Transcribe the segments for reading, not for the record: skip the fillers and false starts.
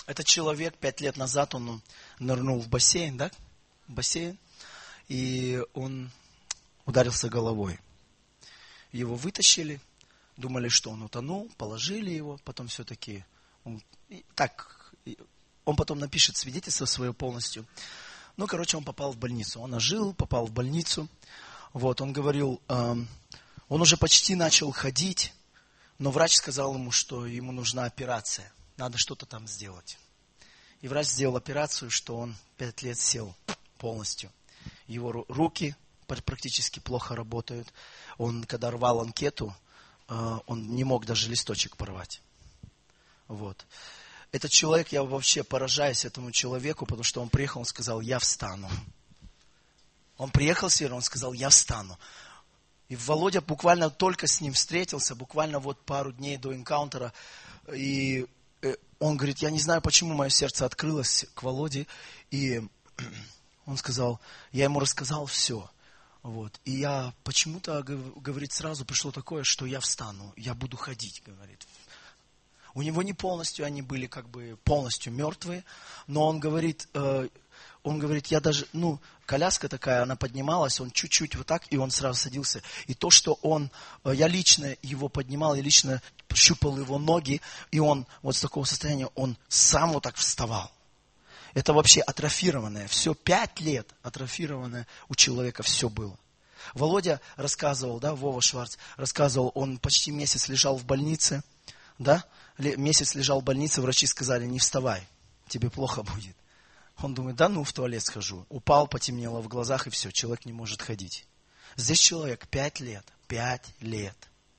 Этот человек 5 лет назад, он нырнул в бассейн, да? В бассейн. И он ударился головой. Его вытащили, думали, что он утонул, положили его, потом все-таки он потом напишет свидетельство свое полностью. Ну, короче, он попал в больницу. Он ожил, попал в больницу. Вот, он говорил, он уже почти начал ходить, но врач сказал ему, что ему нужна операция. Надо что-то там сделать. И врач сделал операцию, что он 5 лет сел полностью. Его руки практически плохо работают. Он, когда рвал анкету, он не мог даже листочек порвать. Вот. Этот человек, я вообще поражаюсь этому человеку, потому что он приехал, он сказал, я встану. Он приехал сюда, он сказал, я встану. И Володя буквально только с ним встретился, буквально вот пару дней до энкаунтера. И он говорит, я не знаю, почему мое сердце открылось к Володе. И он сказал, я ему рассказал все. Вот. И я почему-то, говорит, сразу пришло такое, что я встану, я буду ходить, говорит. У него не полностью, они были как бы полностью мертвые, но он говорит, я даже, коляска такая, она поднималась, он чуть-чуть вот так, и он сразу садился. И то, что я лично его поднимал, я лично щупал его ноги, и он вот с такого состояния, он сам вот так вставал. Это вообще атрофированное, все 5 лет атрофированное у человека все было. Володя рассказывал, да, Вова Шварц рассказывал, он почти месяц лежал в больнице, да, месяц лежал в больнице, врачи сказали, не вставай, тебе плохо будет. Он думает, в туалет схожу. Упал, потемнело в глазах, и все, человек не может ходить. Здесь человек 5 лет, 5 лет.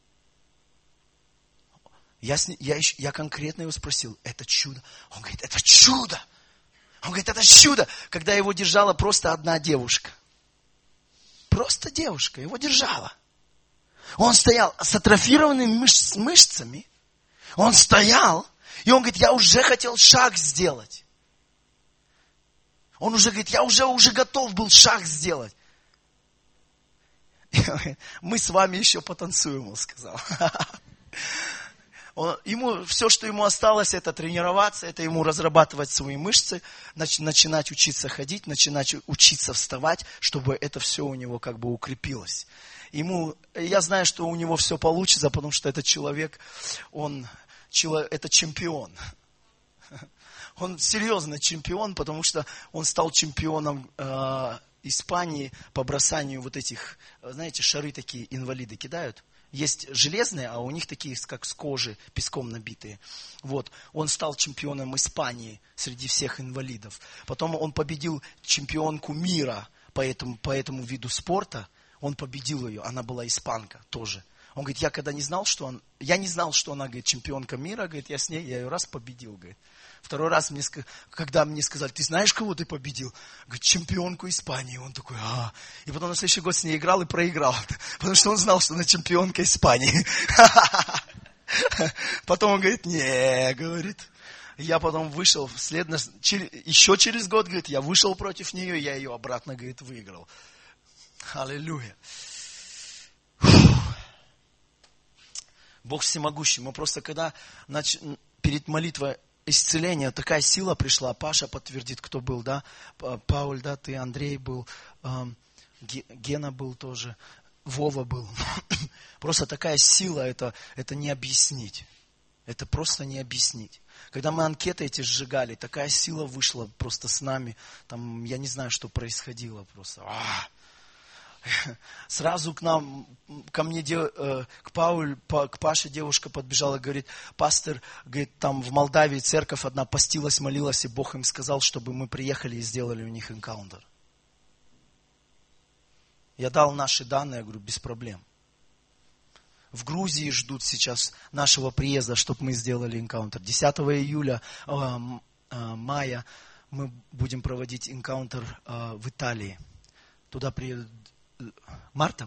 Я конкретно его спросил, это чудо? Он говорит, это чудо! Он говорит, это чудо, когда его держала просто одна девушка. Просто девушка его держала. Он стоял с атрофированными мышцами. Он стоял, и он говорит, я уже хотел шаг сделать. Он уже говорит, я уже готов был шаг сделать. Мы с вами еще потанцуем, он сказал. Все, что ему осталось, это тренироваться, это ему разрабатывать свои мышцы, начинать учиться ходить, начинать учиться вставать, чтобы это все у него как бы укрепилось. Я знаю, что у него все получится, потому что этот человек, это чемпион. Он серьезно чемпион, потому что он стал чемпионом Испании по бросанию вот этих, знаете, шары такие инвалиды кидают. Есть железные, а у них такие, как с кожи, песком набитые. Вот. Он стал чемпионом Испании среди всех инвалидов. Потом он победил чемпионку мира по этому виду спорта. Он победил ее, она была испанка тоже. Он говорит, я не знал, что она, говорит, чемпионка мира, говорит, я ее раз победил, говорит. Второй раз, когда мне сказали, ты знаешь, кого ты победил? Говорит, чемпионку Испании. Он такой, И потом на следующий год с ней играл и проиграл. Потому что он знал, что она чемпионка Испании. Потом он говорит, говорит. Я потом вышел, еще через год, говорит, я вышел против нее, я ее обратно, говорит, выиграл. Аллилуйя. Бог всемогущий. Мы просто когда перед молитвой исцеления такая сила пришла. Паша подтвердит, кто был, да? Пауль, да, ты, Андрей был, Гена был тоже, Вова был. Просто такая сила, это не объяснить. Это просто не объяснить. Когда мы анкеты эти сжигали, такая сила вышла просто с нами. Там, я не знаю, что происходило просто. Сразу ко мне, к Паше девушка подбежала и говорит, пастор, говорит, там в Молдавии церковь одна постилась, молилась, и Бог им сказал, чтобы мы приехали и сделали у них энкаунтер. Я дал наши данные, я говорю, без проблем. В Грузии ждут сейчас нашего приезда, чтобы мы сделали энкаунтер. 10 июля, мая мы будем проводить энкаунтер в Италии. Туда приедут Марта.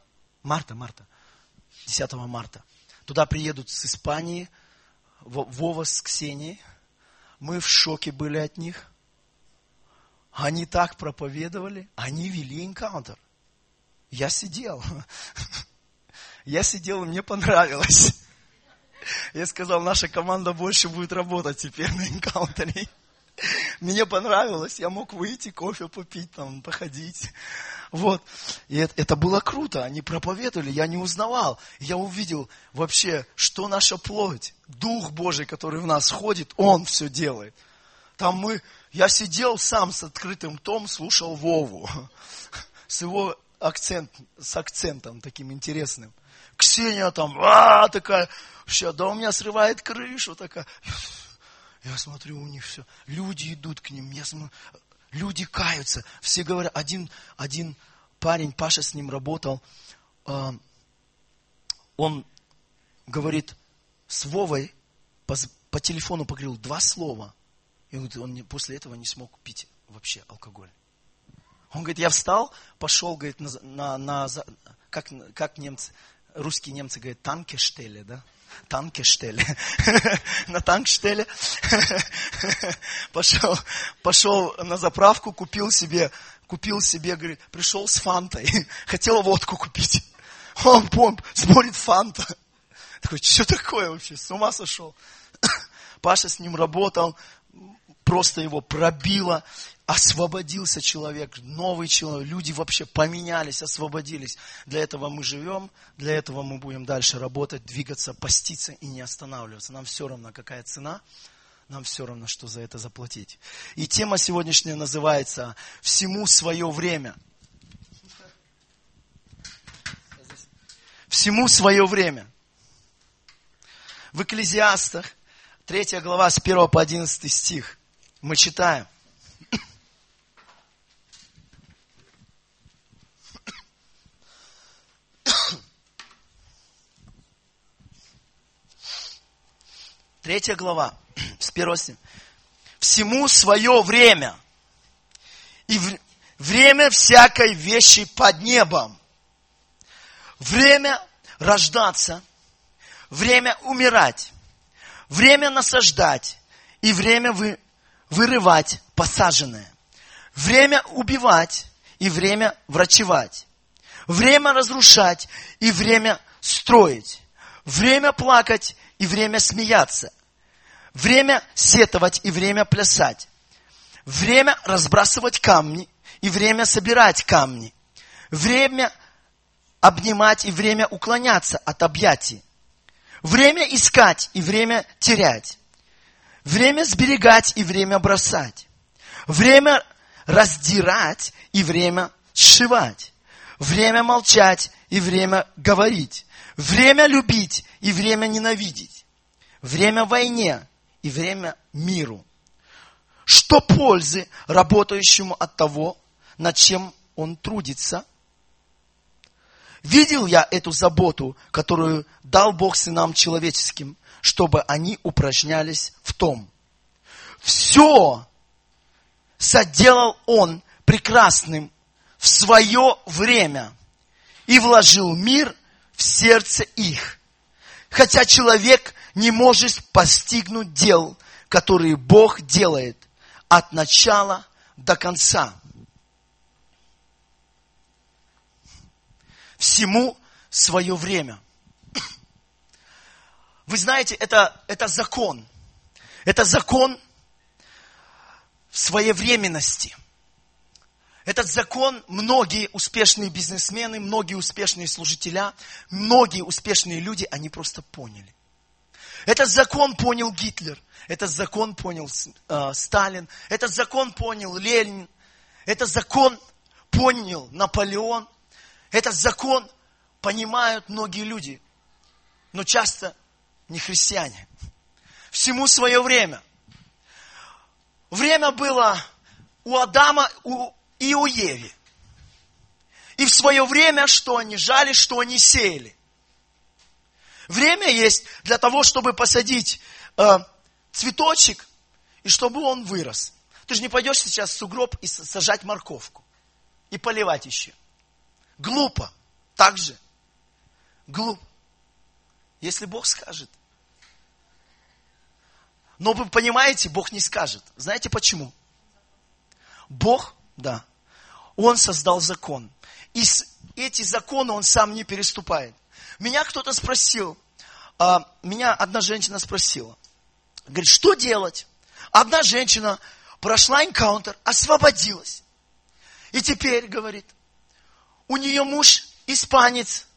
10 марта. Туда приедут с Испании, Вова с Ксенией. Мы в шоке были от них. Они так проповедовали, они вели энкаунтер. Я сидел, и мне понравилось. Я сказал, наша команда больше будет работать теперь на энкаунтере. Мне понравилось, я мог выйти, кофе попить, там, походить. Вот. И это было круто, они проповедовали, я не узнавал. Я увидел вообще, что наша плоть, Дух Божий, который в нас ходит, Он все делает. Я сидел сам с открытым ртом, слушал Вову. С его акцентом таким интересным. Ксения там, такая, да у меня срывает крышу, такая. Я смотрю, у них все, люди идут к ним, люди каются, все говорят, один парень, Паша с ним работал, он говорит, с Вовой по телефону поговорил 2 слова, и он после этого не смог пить вообще алкоголь. Он говорит, я встал, пошел, говорит, как немцы, русские немцы говорят, танкештеле, да? Танкештеле. На танкштеле. Пошел на заправку, купил себе, говорит, пришел с фантой. Хотел водку купить. Он смотрит, фанта. Такой, что такое вообще? С ума сошел. Паша с ним работал, просто его пробило. Освободился человек, новый человек, люди вообще поменялись, освободились. Для этого мы живем, для этого мы будем дальше работать, двигаться, поститься и не останавливаться. Нам все равно, какая цена, нам все равно, что за это заплатить. И тема сегодняшняя называется «Всему свое время». Всему свое время. В Экклезиастах, 3 глава, с 1 по 11 стих, мы читаем. Третья глава, с 1 стиха. Всему свое время, и время всякой вещи под небом. Время рождаться, время умирать, время насаждать и время вырывать посаженное. Время убивать и время врачевать. Время разрушать и время строить. Время плакать и время смеяться. Время сетовать и время плясать. Время разбрасывать камни и время собирать камни. Время обнимать и время уклоняться от объятий. Время искать и время терять. Время сберегать и время бросать. Время раздирать и время сшивать. Время молчать и время говорить. Время любить и время ненавидеть. Время войне и время миру. Что пользы работающему от того, над чем он трудится? Видел я эту заботу, которую дал Бог сынам человеческим, чтобы они упражнялись в том. Все соделал Он прекрасным в свое время и вложил мир в сердце их. Хотя человек не может постигнуть дел, которые Бог делает от начала до конца. Всему свое время. Вы знаете, это закон. Это закон своевременности. Этот закон многие успешные бизнесмены, многие успешные служителя, многие успешные люди, они просто поняли. Этот закон понял Гитлер, этот закон понял Сталин, этот закон понял Ленин, этот закон понял Наполеон, этот закон понимают многие люди, но часто не христиане. Всему свое время. Время было у Адама и у Евы. И в свое время, что они жали, что они сеяли. Время есть для того, чтобы посадить цветочек, и чтобы он вырос. Ты же не пойдешь сейчас в сугроб и сажать морковку. И поливать еще. Глупо. Так же. Глупо. Если Бог скажет. Но вы понимаете, Бог не скажет. Знаете почему? Бог, да, Он создал закон. И эти законы Он сам не переступает. Меня кто-то спросил, меня одна женщина спросила, говорит, что делать? Одна женщина прошла энкаунтер, освободилась. И теперь, говорит, у нее муж испанец.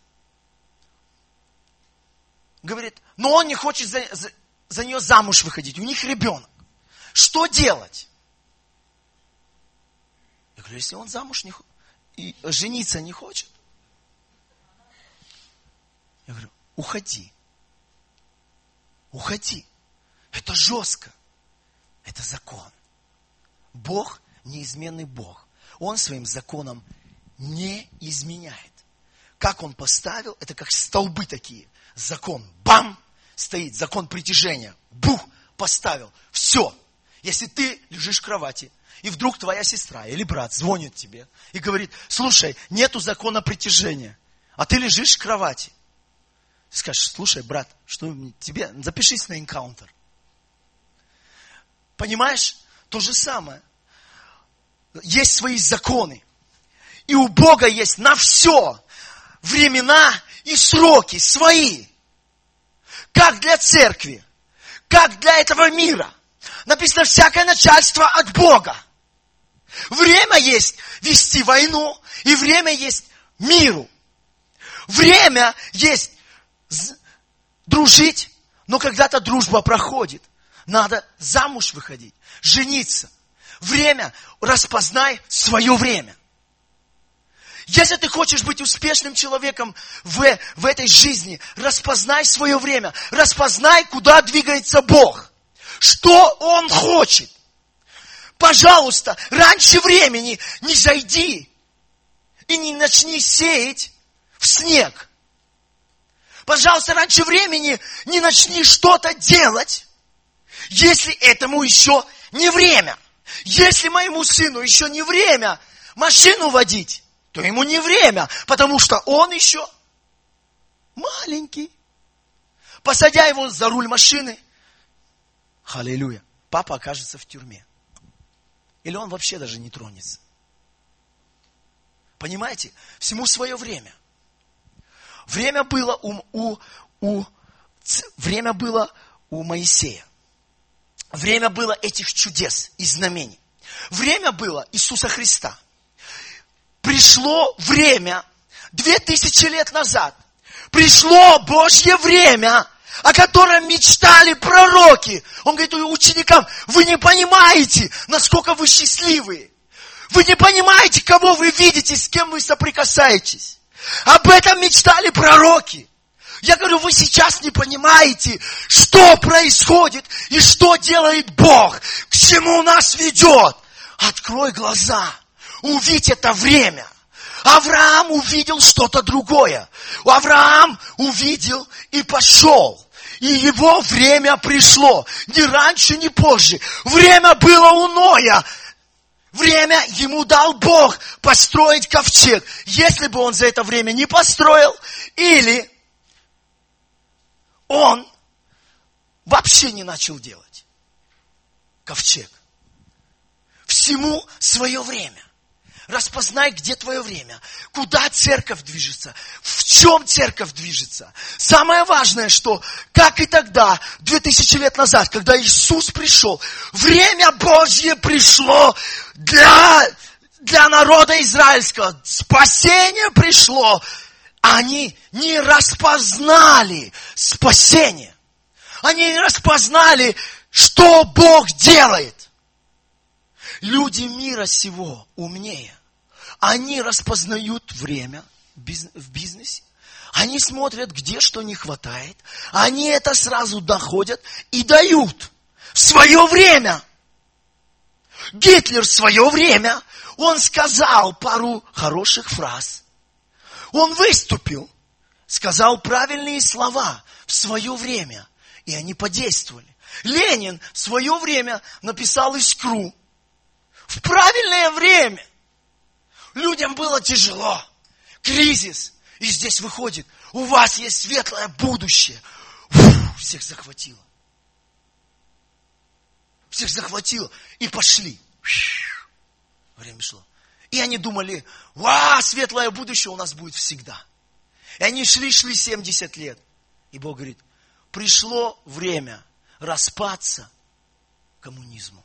Говорит, но он не хочет за нее замуж выходить, у них ребенок. Что делать? Я говорю, если он замуж не хочет, и жениться не хочет, я говорю, уходи. Уходи. Это жестко. Это закон. Бог неизменный Бог. Он своим законом не изменяет. Как Он поставил, это как столбы такие. Закон, бам, стоит, закон притяжения. Бух, поставил. Все. Если ты лежишь в кровати, и вдруг твоя сестра или брат звонит тебе и говорит, слушай, нету закона притяжения, а ты лежишь в кровати. Ты скажешь, слушай, брат, что тебе, запишись на энкаунтер. Понимаешь? То же самое. Есть свои законы. И у Бога есть на все времена и сроки свои. Как для церкви, как для этого мира. Написано, всякое начальство от Бога. Время есть вести войну, и время есть миру. Время есть дружить, но когда-то дружба проходит. Надо замуж выходить, жениться. Время, распознай свое время. Если ты хочешь быть успешным человеком в этой жизни, распознай свое время. Распознай, куда двигается Бог. Что Он хочет. Пожалуйста, раньше времени не зайди и не начни сеять в снег. Пожалуйста, раньше времени не начни что-то делать, если этому еще не время. Если моему сыну еще не время машину водить, то ему не время, потому что он еще маленький. Посадя его за руль машины, аллилуйя, папа окажется в тюрьме. Или он вообще даже не тронется. Понимаете? Всему свое время. Время было время было у Моисея. Время было этих чудес и знамений. Время было Иисуса Христа. Пришло время, 2000 лет назад, пришло Божье время, о котором мечтали пророки. Он говорит ученикам, вы не понимаете, насколько вы счастливые. Вы не понимаете, кого вы видите, с кем вы соприкасаетесь. Об этом мечтали пророки. Я говорю, вы сейчас не понимаете, что происходит и что делает Бог, к чему нас ведет. Открой глаза, увидь это время. Авраам увидел что-то другое. Авраам увидел и пошел. И его время пришло. Ни раньше, ни позже. Время было у Ноя. Время ему дал Бог построить ковчег. Если бы он за это время не построил, или он вообще не начал делать ковчег. Всему свое время. Распознай, где твое время, куда церковь движется, в чем церковь движется. Самое важное, что, как и тогда, 2000 лет назад, когда Иисус пришел, время Божье пришло для народа израильского. Спасение пришло. Они не распознали спасение. Они не распознали, что Бог делает. Люди мира сего умнее. Они распознают время в бизнесе. Они смотрят, где что не хватает. Они это сразу доходят и дают. В свое время. Гитлер в свое время, он сказал пару хороших фраз. Он выступил, сказал правильные слова в свое время. И они подействовали. Ленин в свое время написал «Искру». В правильное время. Людям было тяжело. Кризис. И здесь выходит, у вас есть светлое будущее. Всех захватило. Всех захватило. И пошли. Время шло. И они думали, светлое будущее у нас будет всегда. И они шли 70 лет. И Бог говорит, пришло время распаться коммунизму.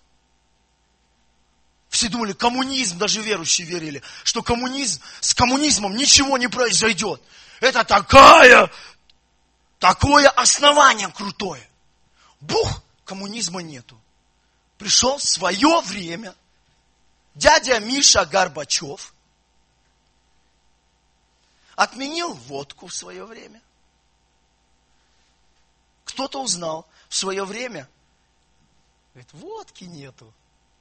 Все думали, коммунизм, даже верующие верили, что с коммунизмом ничего не произойдет. Это такое основание крутое. Бух, коммунизма нету. Пришел в свое время дядя Миша Горбачев, отменил водку в свое время. Кто-то узнал в свое время, говорит, водки нету.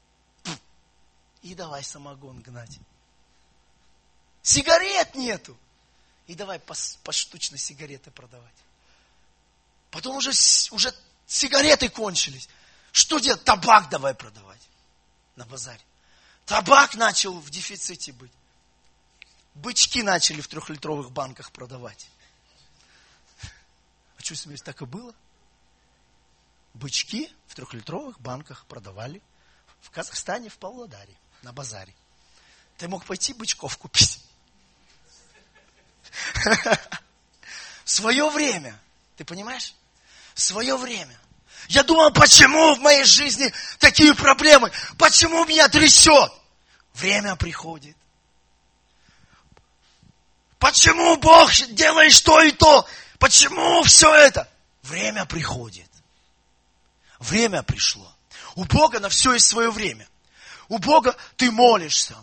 И давай самогон гнать. Сигарет нету. И давай поштучно сигареты продавать. Потом уже сигареты кончились. Что делать? Табак давай продавать на базаре. Табак начал в дефиците быть. Бычки начали в 3-литровых банках продавать. А что, смеюсь, так и было? Бычки в 3-литровых банках продавали в Казахстане, в Павлодаре, на базаре. Ты мог пойти бычков купить. В свое время, ты понимаешь? В свое время. Я думал, почему в моей жизни такие проблемы? Почему меня трясет? Время приходит. Почему Бог делает то и то? Почему все это? Время приходит. Время пришло. У Бога на все есть свое время. У Бога ты молишься.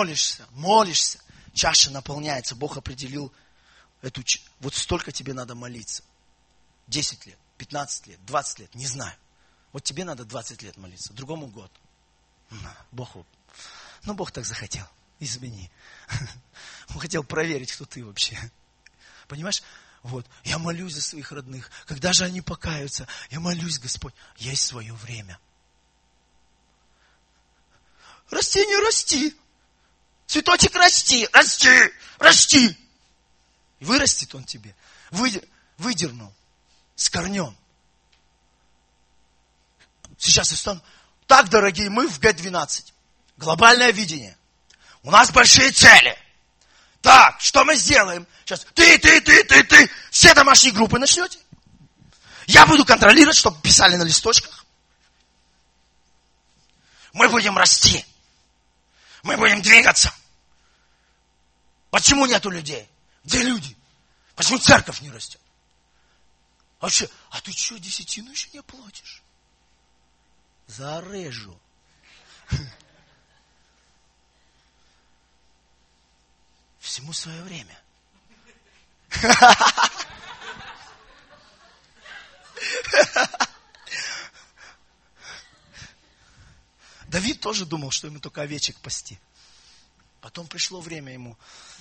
Чаша наполняется. Бог определил вот столько тебе надо молиться. 10 лет, 15 лет, 20 лет, не знаю. Вот тебе надо 20 лет молиться, другому год. Бог так захотел. Извини. Он хотел проверить, кто ты вообще. Понимаешь? Вот. Я молюсь за своих родных. Когда же они покаются? Я молюсь, Господь. Есть свое время. Расти, не расти. Цветочек, расти. И вырастет он тебе. Выдернул. С корнем. Сейчас я стану. Так, дорогие, мы в Г-12. Глобальное видение. У нас большие цели. Так, что мы сделаем? Сейчас ты. Все домашние группы начнете. Я буду контролировать, чтобы писали на листочках. Мы будем расти. Мы будем двигаться. Почему нету людей? Где люди? Почему церковь не растет? Вообще, а ты что, десятину еще не платишь? Зарежу. Всему свое время. Давид тоже думал, что ему только овечек пасти. Потом пришло время ему.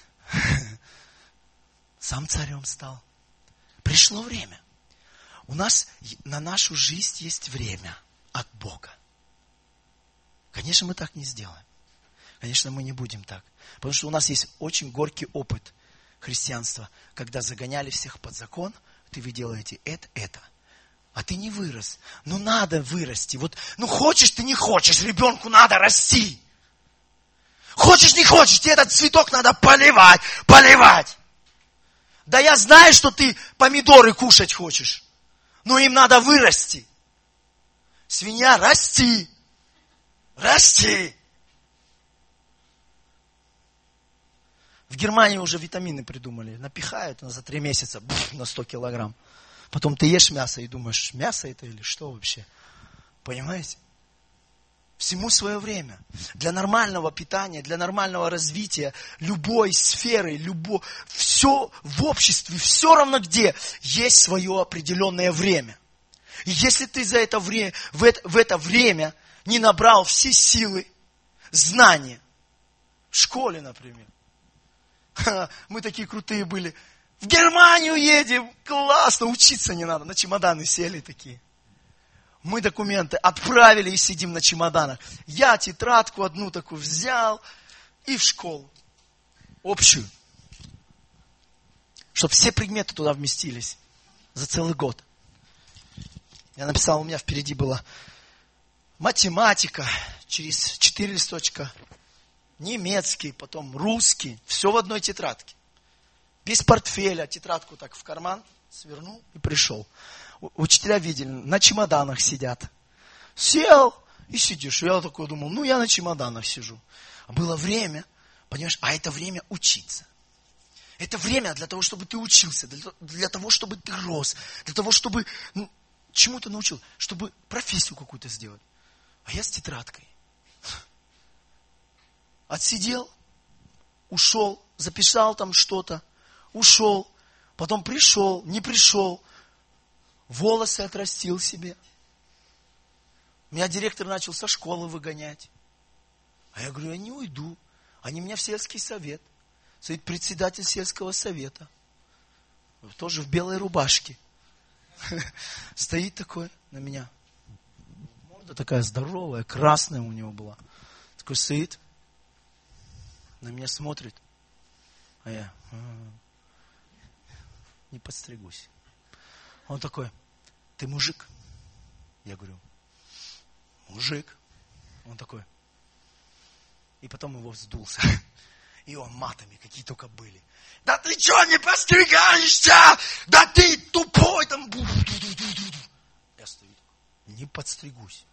Сам царем стал. Пришло время. У нас на нашу жизнь есть время от Бога. Конечно, мы так не сделаем. Конечно, мы не будем так. Потому что у нас есть очень горький опыт христианства, когда загоняли всех под закон, вы делаете это. А ты не вырос. Ну, надо вырасти. Вот, хочешь ты, не хочешь, ребенку надо расти. Хочешь, не хочешь, тебе этот цветок надо поливать. Да я знаю, что ты помидоры кушать хочешь, но им надо вырасти. Свинья, расти. В Германии уже витамины придумали. Напихают за 3 месяца на 100 килограмм. Потом ты ешь мясо и думаешь, мясо это или что вообще? Понимаете? Всему свое время. Для нормального питания, для нормального развития любой сферы, все в обществе, все равно где, есть свое определенное время. И если ты за это в это время не набрал все силы, знания, в школе, например, мы такие крутые были, в Германию едем, классно, учиться не надо, на чемоданы сели такие. Мы документы отправили и сидим на чемоданах. Я тетрадку одну такую взял и в школу. Общую. Чтобы все предметы туда вместились. За целый год. Я написал, у меня впереди была математика, через 4 листочка. Немецкий, потом русский. Все в одной тетрадке. Без портфеля. Тетрадку так в карман свернул и пришел. Учителя видели, на чемоданах сидят. Сел и сидишь. Я такой думал, ну я на чемоданах сижу. А было время, понимаешь, а это время учиться. Это время для того, чтобы ты учился, для того, чтобы ты рос, для того, чтобы чему-то научил, чтобы профессию какую-то сделать. А я с тетрадкой. Отсидел, ушел, записал там что-то, ушел, потом пришел, не пришел, волосы отрастил себе. Меня директор начал со школы выгонять. А я говорю, я не уйду. Они меня в сельский совет. Стоит председатель сельского совета. Тоже в белой рубашке. Стоит такой на меня. Морда такая здоровая, красная у него была. Такой стоит, на меня смотрит. А я не подстригусь. Он такой, ты мужик? Я говорю, мужик. Он такой. И потом его вздулся. И он матами, какие только были. Да ты что, не подстригаешься? Да ты тупой там. Я стою, не подстригусь.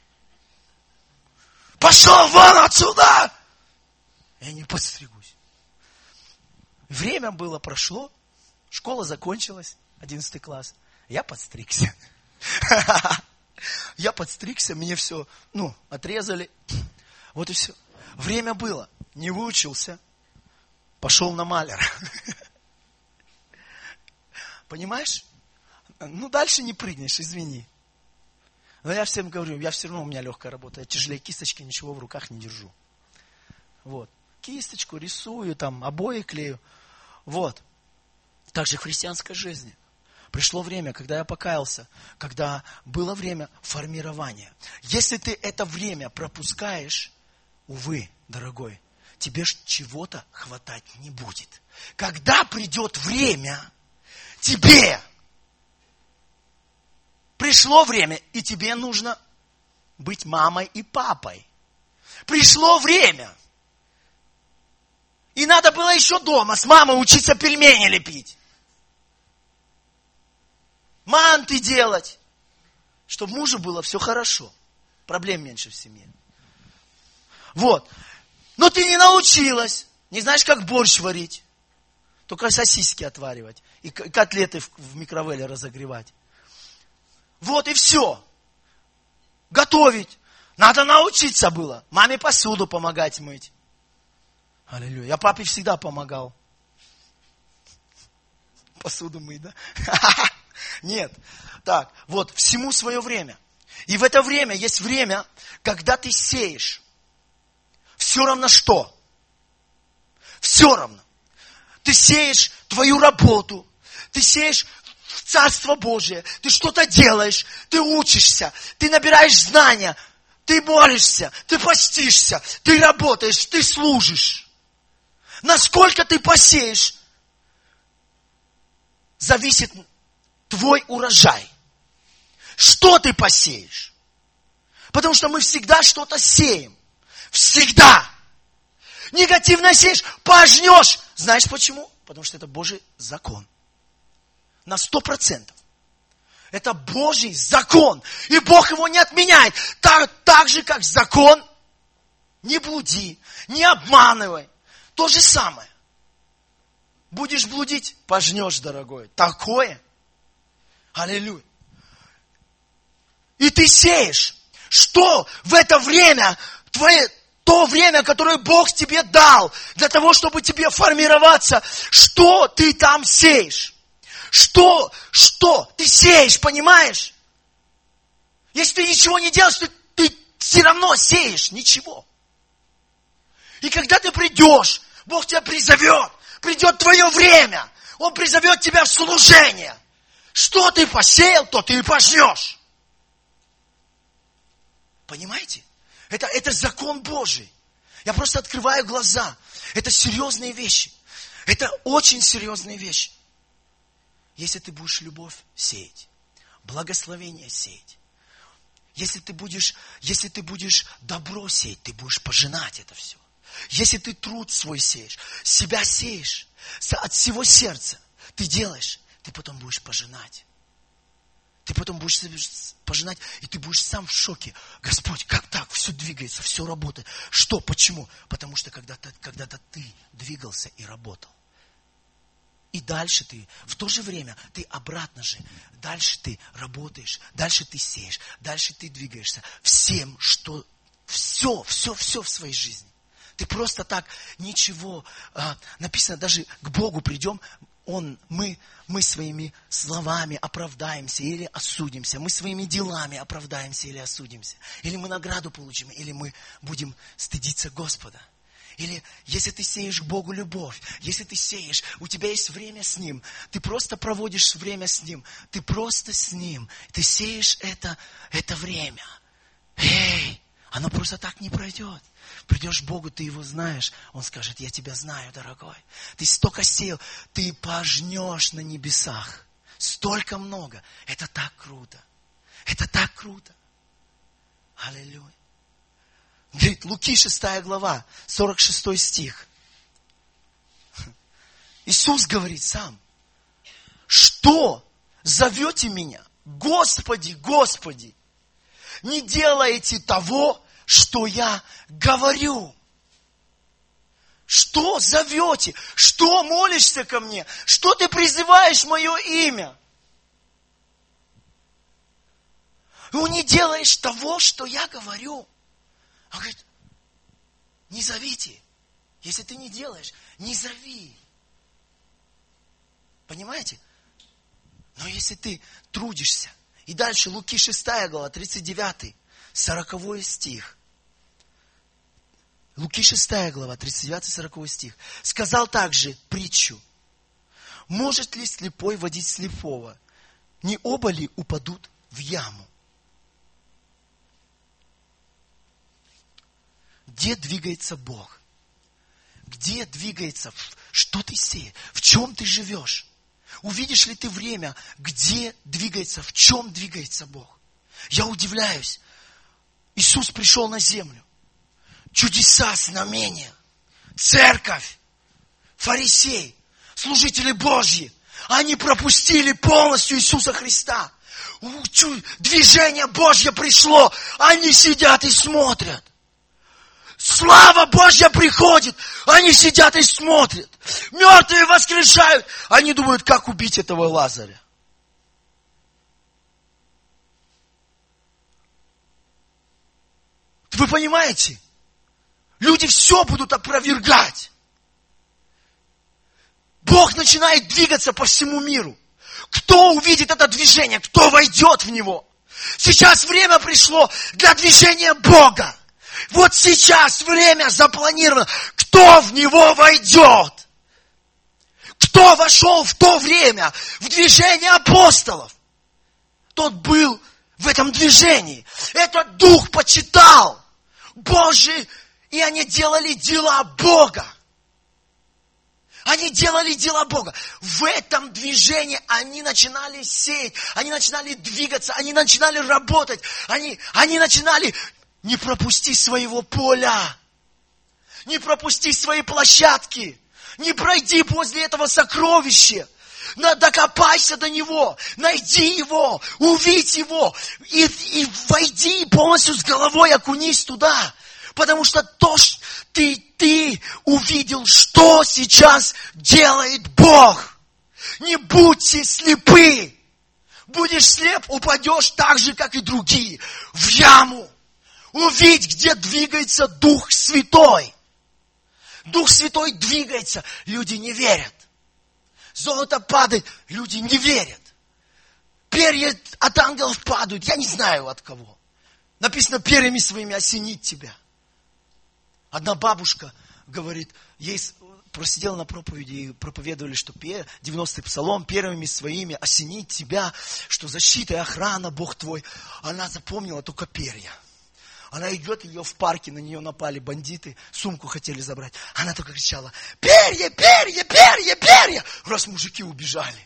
Пошел вон отсюда! Я не подстригусь. Время было, прошло. Школа закончилась, 11 класс. Я подстригся. Я подстригся, мне все, отрезали. Вот и все. Время было. Не выучился. Пошел на маляра. Понимаешь? Дальше не прыгнешь, извини. Но я всем говорю, все равно у меня легкая работа. Я тяжелее кисточки ничего в руках не держу. Вот. Кисточку рисую, там, обои клею. Вот. Так же в христианской жизни. Пришло время, когда я покаялся, когда было время формирования. Если ты это время пропускаешь, увы, дорогой, тебе чего-то хватать не будет. Когда придет время, тебе пришло время, и тебе нужно быть мамой и папой. Пришло время. И надо было еще дома с мамой учиться пельмени лепить. Манты делать. Чтобы мужу было все хорошо. Проблем меньше в семье. Вот. Но ты не научилась. Не знаешь, как борщ варить. Только сосиски отваривать. И котлеты в микроволновке разогревать. Вот и все. Готовить. Надо научиться было. Маме посуду помогать мыть. Аллилуйя. Я папе всегда помогал. Посуду мыть, да? Нет. Так, вот, всему свое время. И в это время есть время, когда ты сеешь. Все равно что? Все равно. Ты сеешь твою работу. Ты сеешь в Царство Божие. Ты что-то делаешь. Ты учишься. Ты набираешь знания. Ты молишься. Ты постишься. Ты работаешь. Ты служишь. Насколько ты посеешь, зависит твой урожай. Что ты посеешь? Потому что мы всегда что-то сеем. Всегда. Негативно сеешь, пожнешь. Знаешь почему? Потому что это Божий закон. На 100%. Это Божий закон. И Бог его не отменяет. Так же, как закон. Не блуди, не обманывай. То же самое. Будешь блудить, пожнешь, дорогой. Такое. Аллилуйя. И ты сеешь. Что в это время, то время, которое Бог тебе дал, для того, чтобы тебе формироваться, что ты там сеешь? Что ты сеешь, понимаешь? Если ты ничего не делаешь, ты все равно сеешь ничего. И когда ты придешь, Бог тебя призовет, придет твое время, Он призовет тебя в служение. Что ты посеял, то ты и пожнешь. Понимаете? Это закон Божий. Я просто открываю глаза. Это серьезные вещи. Это очень серьезные вещи. Если ты будешь любовь сеять, благословение сеять, если ты будешь добро сеять, ты будешь пожинать это все. Если ты труд свой сеешь, себя сеешь, от всего сердца ты делаешь, ты потом будешь пожинать. Ты потом будешь пожинать, и ты будешь сам в шоке. Господь, как так? Все двигается, все работает. Что? Почему? Потому что когда-то ты двигался и работал. И дальше ты, в то же время, ты обратно же. Дальше ты работаешь, дальше ты сеешь, дальше ты двигаешься. Всем, что... Все в своей жизни. Ты просто так ничего... Написано, даже к Богу придем, мы своими словами оправдаемся или осудимся. Мы своими делами оправдаемся или осудимся. Или мы награду получим, или мы будем стыдиться Господа. Или если ты сеешь к Богу любовь, если ты сеешь, у тебя есть время с Ним, ты просто проводишь время с Ним, ты просто с Ним, ты сеешь это время. Эй, оно просто так не пройдет. Придешь к Богу, ты Его знаешь, Он скажет, я тебя знаю, дорогой. Ты столько сеял, ты пожнешь на небесах. Столько много. Это так круто. Это так круто. Аллилуйя. Говорит, Луки 6 глава, 46 стих. Иисус говорит сам, что зовете меня? Господи, Господи, не делаете того, что я говорю. Что зовете? Что молишься ко мне? Что ты призываешь мое имя? Ну, не делаешь того, что я говорю. Он говорит, не зовите. Если ты не делаешь, не зови. Понимаете? Но если ты трудишься. И дальше Луки 6 глава, 39, 40 стих. Луки 6 глава, 39-40 стих. Сказал также притчу. Может ли слепой водить слепого? Не оба ли упадут в яму? Где двигается Бог? Где двигается? Что ты сеешь? В чем ты живешь? Увидишь ли ты время, где двигается, в чем двигается Бог? Я удивляюсь. Иисус пришел на землю. Чудеса, знамения, церковь, фарисеи, служители Божьи. Они пропустили полностью Иисуса Христа. Движение Божье пришло. Они сидят и смотрят. Слава Божья приходит. Они сидят и смотрят. Мертвые воскрешают. Они думают, как убить этого Лазаря. Вы понимаете? Люди все будут опровергать. Бог начинает двигаться по всему миру. Кто увидит это движение? Кто войдет в него? Сейчас время пришло для движения Бога. Вот сейчас время запланировано. Кто в него войдет? Кто вошел в то время в движение апостолов? Тот был в этом движении. Этот дух почитал Божий. И они делали дела Бога. Они делали дела Бога. В этом движении они начинали сеять, они начинали двигаться, они начинали работать, они начинали не пропусти своего поля, не пропусти свои площадки, не пройди возле этого сокровища. Докопайся до него, найди его, увидь его и войди полностью с головой, окунись туда. Потому что то, что ты увидел, что сейчас делает Бог. Не будьте слепы. Будешь слеп, упадешь так же, как и другие, в яму. Увидь, где двигается Дух Святой. Дух Святой двигается, люди не верят. Золото падает, люди не верят. Перья от ангелов падают, я не знаю от кого. Написано, перьями своими осенить тебя. Одна бабушка говорит, ей просидела на проповеди и проповедовали, что 90-й псалом первыми своими осенить тебя, что защита и охрана Бог твой. Она запомнила только перья. Она идет, ее в парке, на нее напали бандиты, сумку хотели забрать. Она только кричала, перья, перья, перья, перья. Раз мужики убежали.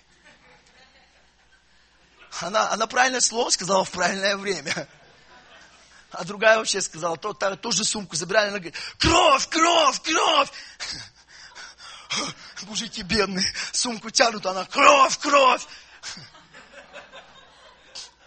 Она правильное слово сказала в правильное время. А другая вообще сказала, тоже сумку забирали, она говорит, кровь, кровь, кровь. Мужики бедные, сумку тянут, она, кровь, кровь.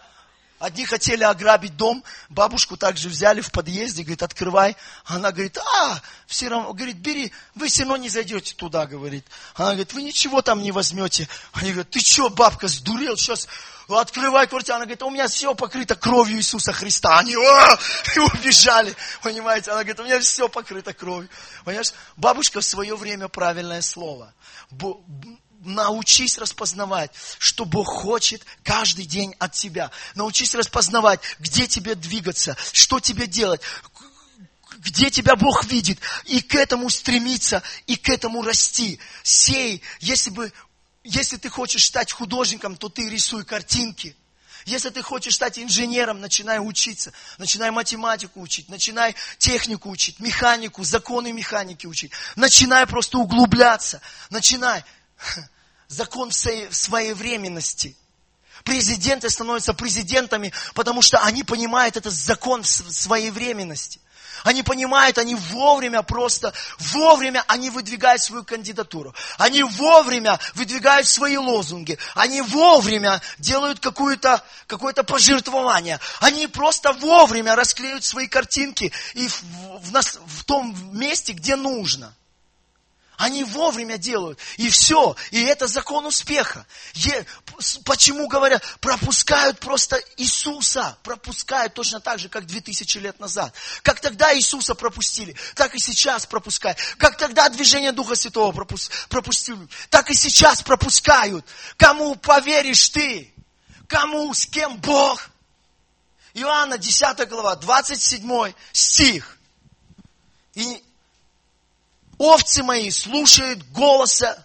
Одни хотели ограбить дом, бабушку также взяли в подъезде, говорит, открывай. Она говорит, все равно, говорит, бери, вы все равно не зайдете туда, говорит. Она говорит, вы ничего там не возьмете. Они говорят, ты что, бабка, сдурел, сейчас открывай квартиру. Она говорит, у меня все покрыто кровью Иисуса Христа. Они и убежали, понимаете. Она говорит, у меня все покрыто кровью. Понимаешь, бабушка в свое время правильное слово. Научись распознавать, что Бог хочет каждый день от тебя. Научись распознавать, где тебе двигаться, что тебе делать, где тебя Бог видит. И к этому стремиться, и к этому расти. Сей, если ты хочешь стать художником, то ты рисуй картинки. Если ты хочешь стать инженером, начинай учиться. Начинай математику учить, начинай технику учить, механику, законы механики учить. Начинай просто углубляться. Начинай. Закон своевременности. Президенты становятся президентами, потому что они понимают этот закон своевременности. Они понимают, они вовремя они выдвигают свою кандидатуру. Они вовремя выдвигают свои лозунги. Они вовремя делают какое-то пожертвование. Они просто вовремя расклеют свои картинки и в том месте, где нужно. Они вовремя делают. И все. И это закон успеха. Почему говорят, пропускают просто Иисуса. Пропускают точно так же, как 2000 лет назад. Как тогда Иисуса пропустили, так и сейчас пропускают. Как тогда движение Духа Святого пропустили, так и сейчас пропускают. Кому поверишь ты? Кому, с кем Бог? Иоанна 10 глава, 27 стих. И овцы мои слушают голоса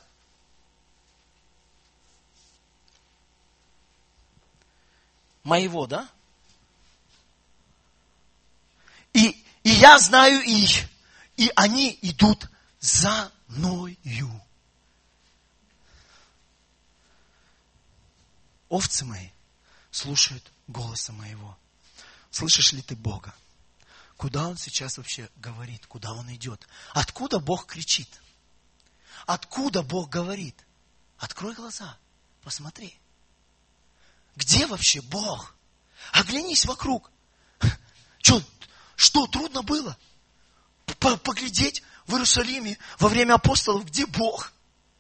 моего, да? И я знаю их, и они идут за мною. Овцы мои слушают голоса моего. Слышишь ли ты Бога? Куда Он сейчас вообще говорит? Куда Он идет? Откуда Бог кричит? Откуда Бог говорит? Открой глаза, посмотри. Где вообще Бог? Оглянись вокруг. Что трудно было? Поглядеть в Иерусалиме во время апостолов, где Бог?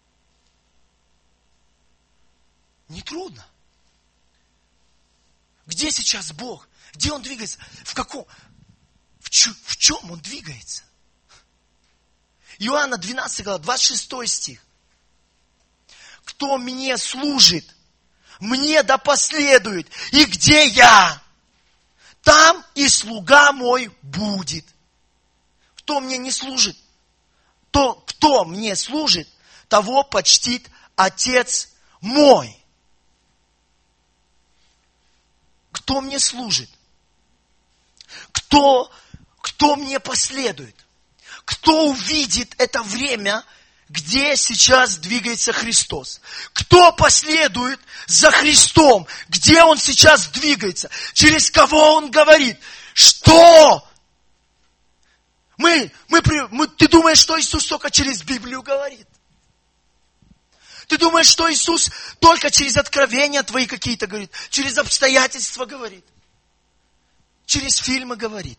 Не трудно. Где сейчас Бог? Где Он двигается? В чем Он двигается? Иоанна 12 глава, 26 стих. Кто мне служит, мне да последует. И где я, там и слуга мой будет. Кто мне не служит, кто мне служит, того почтит Отец мой. Кто мне служит? Кто мне последует? Кто увидит это время, где сейчас двигается Христос? Кто последует за Христом? Где Он сейчас двигается? Через кого Он говорит? Что? Ты думаешь, что Иисус только через Библию говорит? Ты думаешь, что Иисус только через откровения твои какие-то говорит? Через обстоятельства говорит? Через фильмы говорит?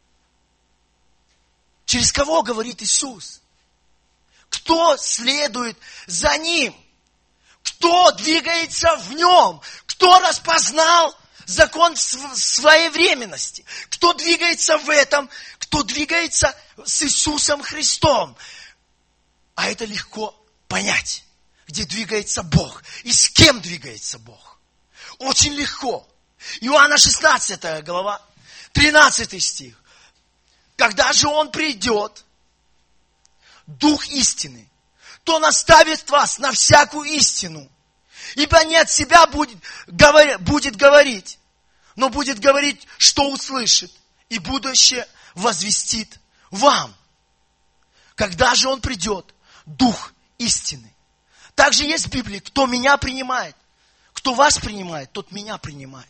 Через кого говорит Иисус? Кто следует за Ним? Кто двигается в Нем? Кто распознал закон своевременности? Кто двигается в этом? Кто двигается с Иисусом Христом? А это легко понять, где двигается Бог и с кем двигается Бог. Очень легко. Иоанна 16 глава, 13 стих. Когда же Он придет, Дух истины, то наставит вас на всякую истину. Ибо не от себя будет говорить, но будет говорить, что услышит, и будущее возвестит вам. Когда же Он придет, Дух истины. Также есть в Библии, кто меня принимает, кто вас принимает, тот меня принимает.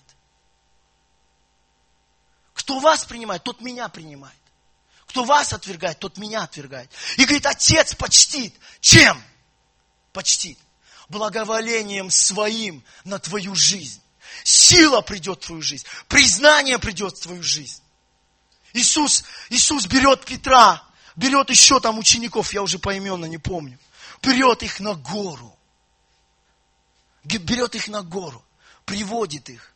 Кто вас принимает, тот меня принимает. Кто вас отвергает, тот меня отвергает. И говорит, Отец почтит. Чем? Почтит. Благоволением своим на твою жизнь. Сила придет в твою жизнь. Признание придет в твою жизнь. Иисус берет Петра, берет еще там учеников, я уже поименно не помню. Берет их на гору. Берет их на гору. Приводит их.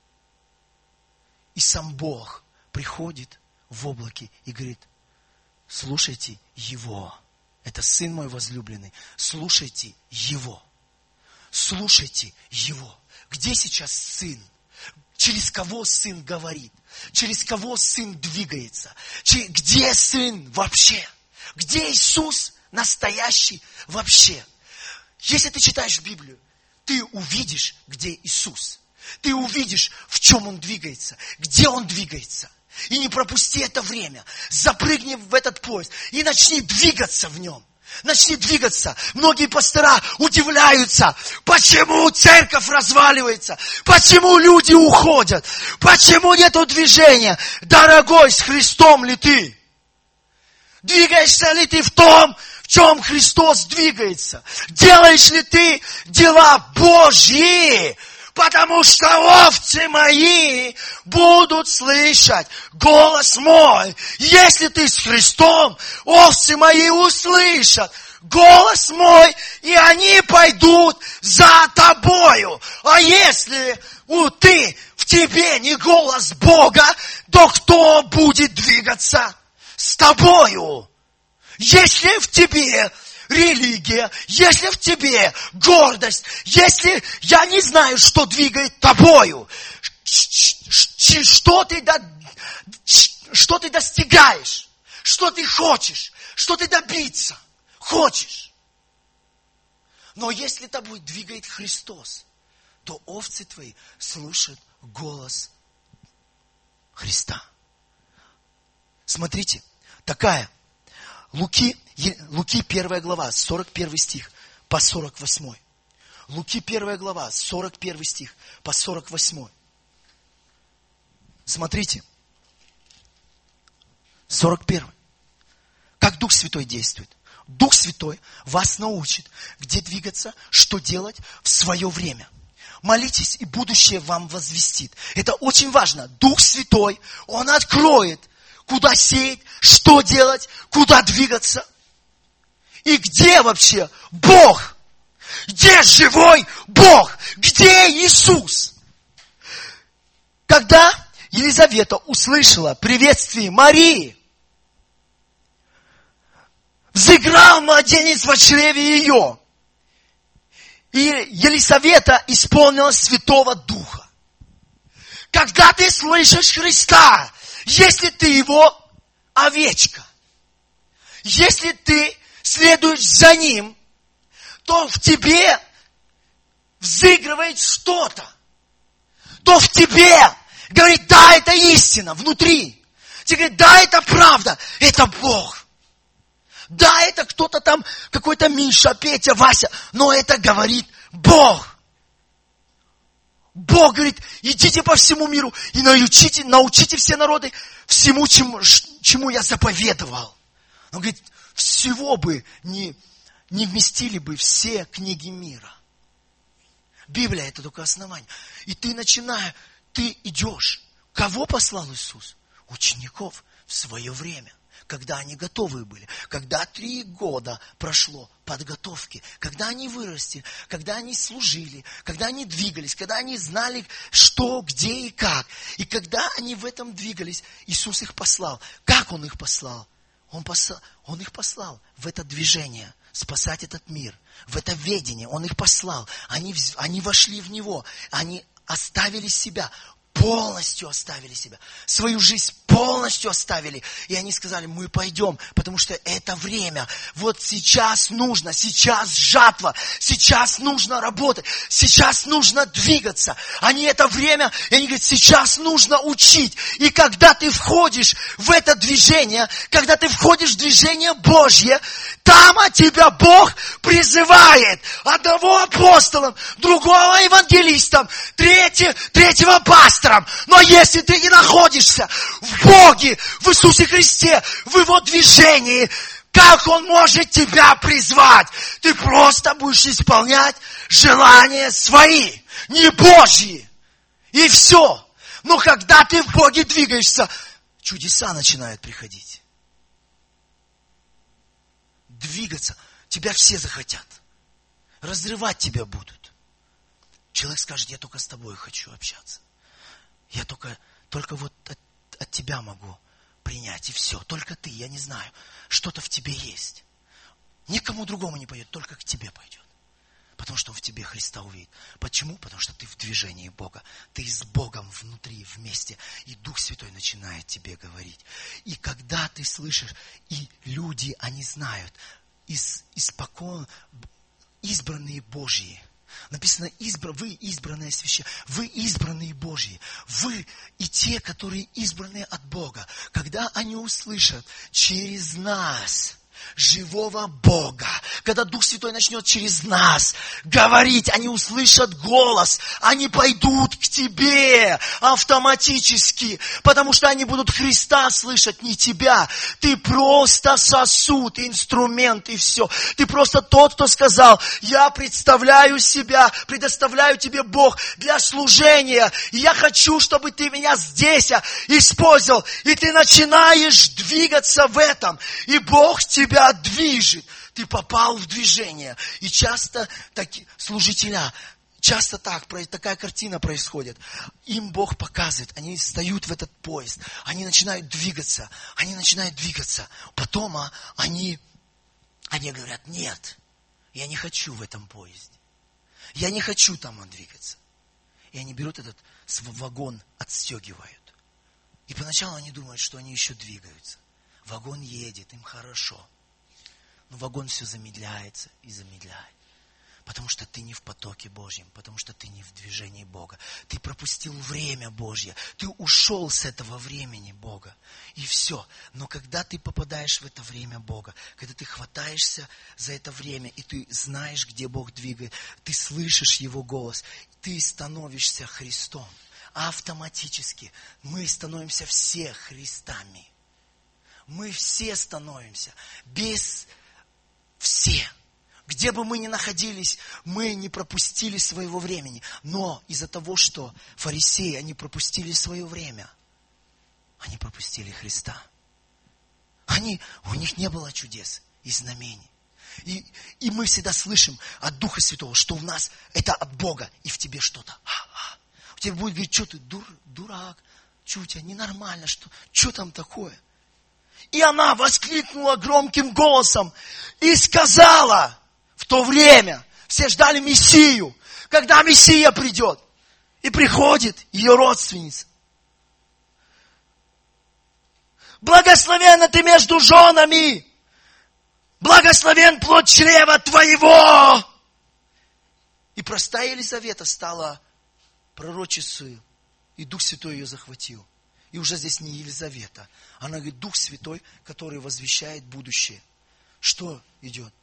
И сам Бог приходит в облаке и говорит: слушайте Его. Это Сын мой возлюбленный. Слушайте Его. Слушайте Его. Где сейчас Сын? Через кого Сын говорит? Через кого Сын двигается? Где Сын вообще? Где Иисус настоящий вообще? Если ты читаешь Библию, ты увидишь, где Иисус. Ты увидишь, в чем Он двигается, где Он двигается. И не пропусти это время. Запрыгни в этот поезд и начни двигаться в нем. Начни двигаться. Многие пастора удивляются, почему церковь разваливается, почему люди уходят, почему нету движения. Дорогой, с Христом ли ты? Двигаешься ли ты в том, в чем Христос двигается? Делаешь ли ты дела Божьи? Потому что овцы мои будут слышать голос мой. Если ты с Христом, овцы мои услышат голос мой, и они пойдут за тобою. А если ты в тебе не голос Бога, то кто будет двигаться с тобою? Если в тебе религия, если в тебе гордость, если я не знаю, что двигает тобою, что ты достигаешь, что ты хочешь, что ты добиться хочешь. Но если тобой двигает Христос, то овцы твои слышат голос Христа. Смотрите, такая Луки 1 глава, 41 стих по 48. Луки 1 глава, 41 стих по 48. Смотрите. 41. Как Дух Святой действует. Дух Святой вас научит, где двигаться, что делать в свое время. Молитесь, и будущее вам возвестит. Это очень важно. Дух Святой, Он откроет, куда сеять, что делать, куда двигаться. И где вообще Бог? Где живой Бог? Где Иисус? Когда Елизавета услышала приветствие Марии, взыграл младенец во чреве ее. И Елизавета исполнилась Святого Духа. Когда ты слышишь Христа, если ты Его овечка, если ты следуешь за Ним, то в тебе взыгрывает что-то. То в тебе говорит: да, это истина внутри. Тебе говорит: да, это правда, это Бог. Да, это кто-то там, какой-то Миша, Петя, Вася, но это говорит Бог. Бог говорит: идите по всему миру и научите все народы всему, чему я заповедовал. Он говорит: всего бы не вместили бы все книги мира. Библия — это только основание. И ты идешь. Кого послал Иисус? Учеников в свое время, когда они готовы были, когда 3 года прошло подготовки, когда они выросли, когда они служили, когда они двигались, когда они знали, что, где и как. И когда они в этом двигались, Иисус их послал. Как Он их послал? Он их послал в это движение, спасать этот мир, в это ведение. Он их послал. Они вошли в Него. Они оставили себя. Полностью оставили себя. Свою жизнь полностью оставили. И они сказали: мы пойдем, потому что это время. Вот сейчас нужно, сейчас жатва, сейчас нужно работать, сейчас нужно двигаться. Они это время, и они говорят: сейчас нужно учить. И когда ты входишь в это движение, когда ты входишь в движение Божье, там от тебя Бог призывает одного апостолом, другого евангелистом, третьего пастором. Но если ты не находишься в Боге, в Иисусе Христе, в Его движении, как Он может тебя призвать? Ты просто будешь исполнять желания свои, не Божьи. И все. Но когда ты в Боге двигаешься, чудеса начинают приходить. Двигаться. Тебя все захотят. Разрывать тебя будут. Человек скажет, я только с тобой хочу общаться. Я только вот от тебя могу принять. И все. Только ты, я не знаю. Что-то в тебе есть. Никому другому не пойдет, только к тебе пойдет. Потому что он в тебе Христа увидит. Почему? Потому что ты в движении Бога. Ты с Богом внутри, вместе. И Дух Святой начинает тебе говорить. И когда ты слышишь, и люди, они знают, испокон избранные Божьи. Написано, вы избранное священство, вы избранные Божьи, вы и те, которые избраны от Бога. Когда они услышат через нас живого Бога, когда Дух Святой начнет через нас говорить, они услышат голос, они пойдут к тебе автоматически, потому что они будут Христа слышать, не тебя. Ты просто сосуд, инструмент и все. Ты просто тот, кто сказал, я представляю себя, предоставляю тебе, Бог, для служения. И я хочу, чтобы ты меня здесь использовал. И ты начинаешь двигаться в этом. И Бог тебя движет. Ты попал в движение. И часто такие служителя, часто такая картина происходит. Им Бог показывает, они встают в этот поезд, они начинают двигаться. Потом они говорят, нет, я не хочу в этом поезде. Я не хочу там двигаться. И они берут этот вагон, отстегивают. И поначалу они думают, что они еще двигаются. Вагон едет, им хорошо. Но вагон все замедляется и замедляет. Потому что ты не в потоке Божьем, потому что ты не в движении Бога. Ты пропустил время Божье, ты ушел с этого времени Бога. И все. Но когда ты попадаешь в это время Бога, когда ты хватаешься за это время, и ты знаешь, где Бог двигает, ты слышишь Его голос, ты становишься Христом. Автоматически мы становимся все Христами. Мы все становимся. Все. Где бы мы ни находились, мы не пропустили своего времени. Но из-за того, что фарисеи, они пропустили свое время, они пропустили Христа. У них не было чудес и знамений. И мы всегда слышим от Духа Святого, что у нас это от Бога, и в тебе что-то. У тебя будет говорить, что ты дурак, что у тебя ненормально, что там такое? И она воскликнула громким голосом и сказала, в то время все ждали Мессию, когда Мессия придет. И приходит ее родственница. Благословенна ты между женами, благословен плод чрева твоего. И простая Елизавета стала пророчицей, и Дух Святой ее захватил. И уже здесь не Елизавета. Она говорит, Дух Святой, который возвещает будущее. Что идет?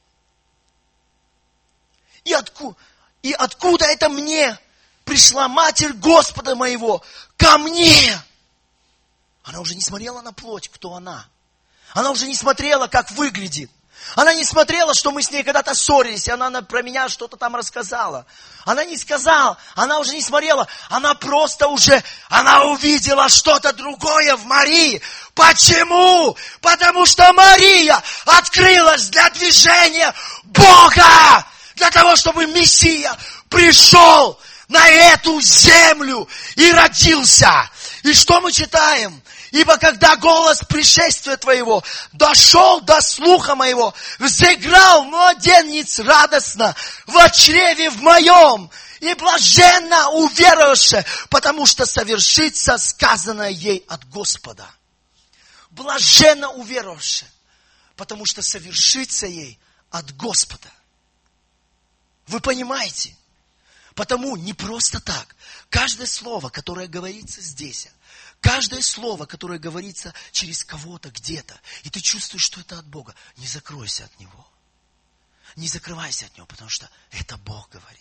И откуда это мне пришла Матерь Господа моего ко мне? Она уже не смотрела на плоть, кто она. Она уже не смотрела, как выглядит. Она не смотрела, что мы с ней когда-то ссорились, и она про меня что-то там рассказала. Она не сказала, она уже не смотрела, она увидела что-то другое в Марии. Почему? Потому что Мария открылась для движения Бога, для того, чтобы Мессия пришел на эту землю и родился. И что мы читаем? Ибо когда голос пришествия твоего дошел до слуха моего, взыграл младенец радостно во чреве в моем, и блаженно уверовавшая, потому что совершится сказанное ей от Господа. Блаженно уверовавшая, потому что совершится ей от Господа. Вы понимаете? Потому не просто так. Каждое слово, которое говорится здесь, каждое слово, которое говорится через кого-то, где-то, и ты чувствуешь, что это от Бога, не закройся от Него. Не закрывайся от Него, потому что это Бог говорит.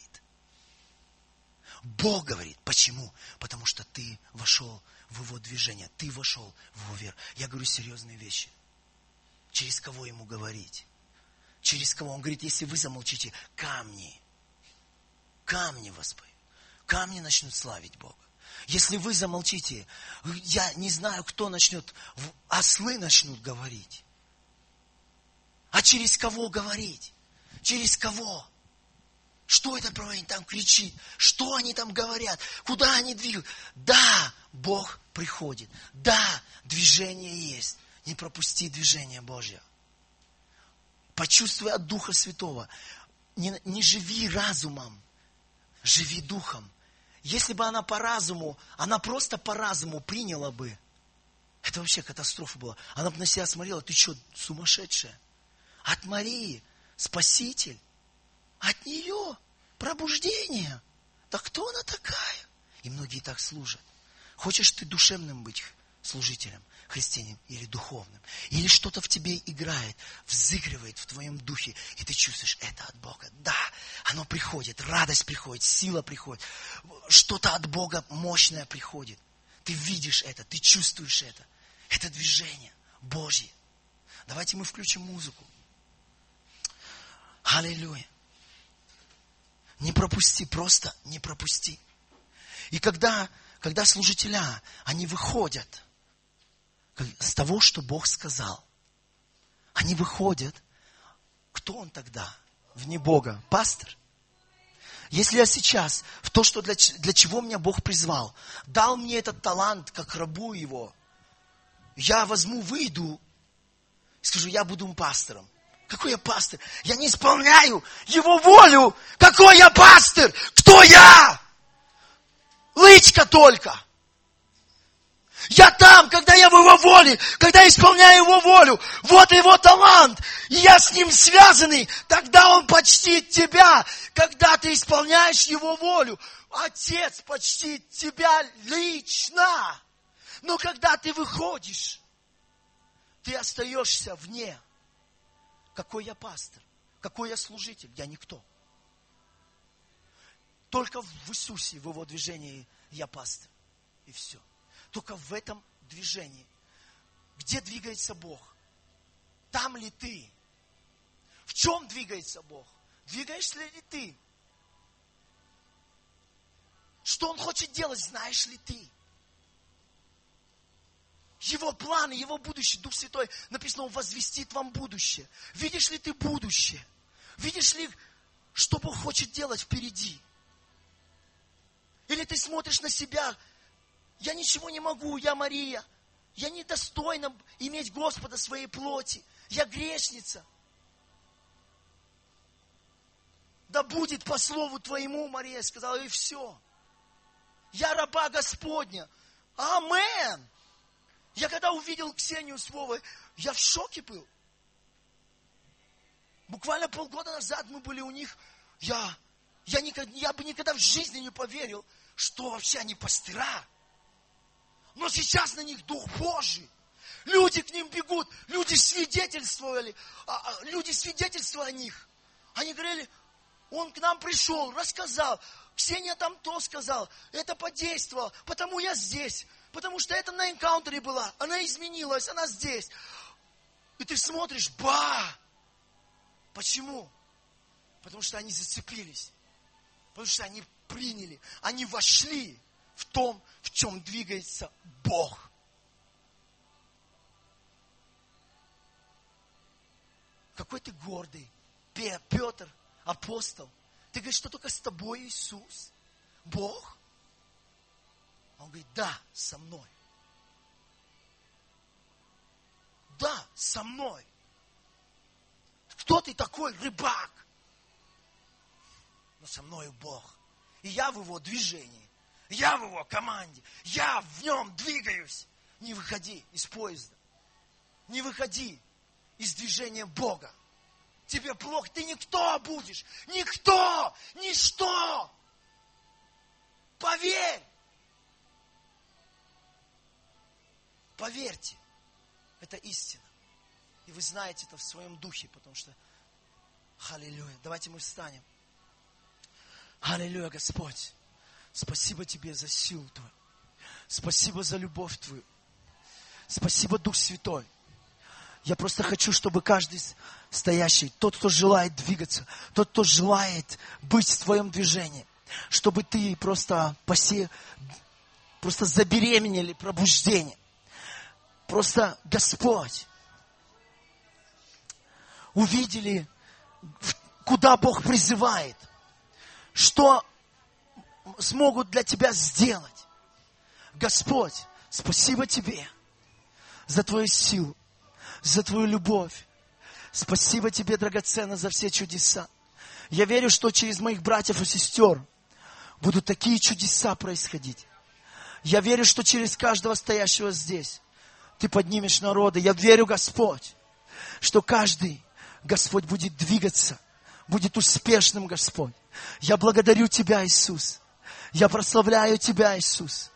Бог говорит. Почему? Потому что ты вошел в Его движение, ты вошел в Его веру. Я говорю серьезные вещи. Через кого Ему говорить? Через кого? Он говорит, если вы замолчите, камни воспоют. Камни начнут славить Бога. Если вы замолчите, я не знаю, кто начнет, ослы начнут говорить. А через кого говорить? Через кого? Что этот правоверный там кричит? Что они там говорят? Куда они двигают? Да, Бог приходит. Да, движение есть. Не пропусти движение Божье. Почувствуй от Духа Святого. Не живи разумом, живи Духом. Если бы она по разуму, она просто по разуму приняла бы, это вообще катастрофа была. Она бы на себя смотрела, ты что, сумасшедшая? От Марии Спаситель, от нее пробуждение. Да кто она такая? И многие так служат. Хочешь ты душевным быть служителем, христианином или духовным? Или что-то в тебе играет, взыгрывает в твоем духе, и ты чувствуешь, это от Бога. Да, оно приходит, радость приходит, сила приходит, что-то от Бога мощное приходит. Ты видишь это, ты чувствуешь это. Это движение Божье. Давайте мы включим музыку. Аллилуйя. Не пропусти, просто не пропусти. И когда служителя, они выходят с того, что Бог сказал, они выходят, кто он тогда? Вне Бога. Пастор. Если я сейчас в то, что для чего меня Бог призвал, дал мне этот талант, как рабу его, я возьму, выйду, и скажу, я буду пастором. Какой я пастор? Я не исполняю его волю. Какой я пастор? Кто я? Лычка только. Я там, когда я в его воле, когда я исполняю его волю. Вот его талант. И я с ним связанный. Тогда он почтит тебя. Когда ты исполняешь его волю, Отец почтит тебя лично. Но когда ты выходишь, ты остаешься вне. Какой я пастор? Какой я служитель? Я никто. Только в Иисусе, в его движении я пастор. И все. Только в этом движении. Где двигается Бог? Там ли ты? В чем двигается Бог? Двигаешься ли ты? Что Он хочет делать, знаешь ли ты? Его планы, Его будущее, Дух Святой, написано, Он возвестит вам будущее. Видишь ли ты будущее? Видишь ли, что Бог хочет делать впереди? Или ты смотришь на себя, я ничего не могу, я Мария, я недостойна иметь Господа в своей плоти, я грешница. Да будет по слову твоему, Мария сказала, и все. Я раба Господня. Амен. Я когда увидел Ксению с Вовой, я в шоке был. Буквально полгода назад мы были у них. Я бы никогда в жизни не поверил, что вообще они пастыра. Но сейчас на них Дух Божий. Люди к ним бегут, люди свидетельствовали о них. Они говорили, он к нам пришел, рассказал, Ксения там то сказала, это подействовало, потому я здесь. Потому что это на энкаунтере была. Она изменилась, она здесь. И ты смотришь, Почему? Потому что они зацепились. Потому что они приняли. Они вошли в том, в чем двигается Бог. Какой ты гордый. Петр, апостол. Ты говоришь, что только с тобой Иисус? Бог? Он говорит, да, со мной. Да, со мной. Кто ты такой, рыбак? Но со мною Бог. И я в его движении. Я в его команде. Я в нем двигаюсь. Не выходи из поезда. Не выходи из движения Бога. Тебе плохо, ты никто будешь. Никто, ничто. Поверь. Поверьте, это истина. И вы знаете это в своем духе, потому что, аллилуйя, давайте мы встанем. Аллилуйя, Господь, спасибо Тебе за силу Твою. Спасибо за любовь Твою. Спасибо, Дух Святой. Я просто хочу, чтобы каждый стоящий, тот, кто желает двигаться, тот, кто желает быть в Твоем движении, чтобы Ты просто просто забеременели пробуждением. Просто Господь, увидели, куда Бог призывает, что смогут для тебя сделать. Господь, спасибо Тебе за Твою силу, за Твою любовь. Спасибо Тебе, драгоценно, за все чудеса. Я верю, что через моих братьев и сестер будут такие чудеса происходить. Я верю, что через каждого стоящего здесь Ты поднимешь народы. Я верю, Господь, что каждый, Господь, будет двигаться, будет успешным, Господь. Я благодарю Тебя, Иисус. Я прославляю Тебя, Иисус.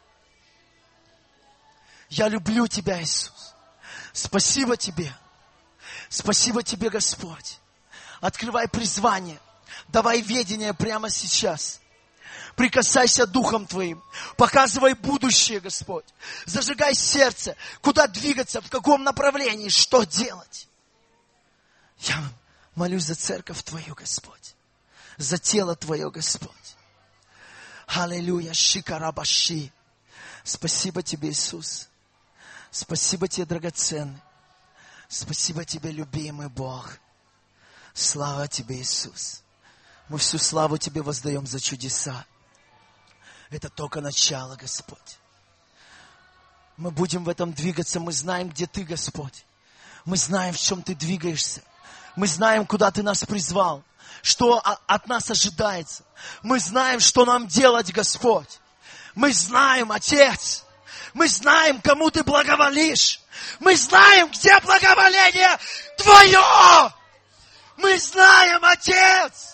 Я люблю Тебя, Иисус. Спасибо Тебе. Спасибо Тебе, Господь. Открывай призвание. Давай ведение прямо сейчас. Прикасайся Духом Твоим. Показывай будущее, Господь. Зажигай сердце. Куда двигаться, в каком направлении, что делать. Я молюсь за церковь Твою, Господь. За тело Твое, Господь. Аллилуйя. Шикарабаши. Спасибо Тебе, Иисус. Спасибо Тебе, драгоценный. Спасибо Тебе, любимый Бог. Слава Тебе, Иисус. Мы всю славу Тебе воздаем за чудеса. Это только начало, Господь. Мы будем в этом двигаться. Мы знаем, где Ты, Господь. Мы знаем, в чем Ты двигаешься. Мы знаем, куда Ты нас призвал. Что от нас ожидается. Мы знаем, что нам делать, Господь. Мы знаем, Отец. Мы знаем, кому Ты благоволишь. Мы знаем, где благоволение Твое. Мы знаем, Отец.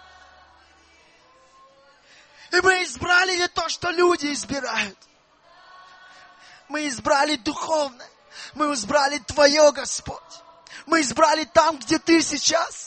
И мы избрали не то, что люди избирают. Мы избрали духовное. Мы избрали Твое, Господь. Мы избрали там, где Ты сейчас.